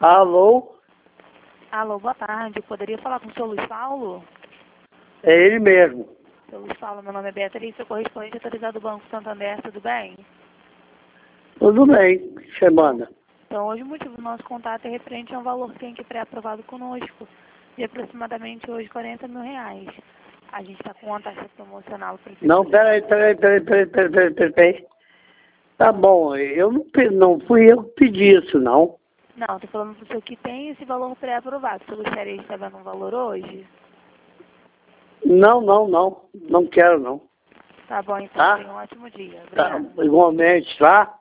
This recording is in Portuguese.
Alô? Alô, boa tarde. Eu poderia falar com o senhor Luiz Paulo? É ele mesmo. Senhor Luiz Paulo, meu nome é Beatriz, sou correspondente autorizado do Banco Santander, tudo bem? Tudo bem, semana. Então, hoje o motivo do nosso contato é referente a um valor que tem que pré-aprovado conosco, de aproximadamente hoje R$ 40.000. A gente está com uma taxa promocional para Não, peraí. Tá bom, não fui eu que pedi isso, não. Não, estou falando para o senhor que tem esse valor pré-aprovado. Você gostaria de estar dando um valor hoje? Não. Não quero, não. Tá bom, então. Tá? Tenha um ótimo dia. Tá, Obrigada. igualmente, tá?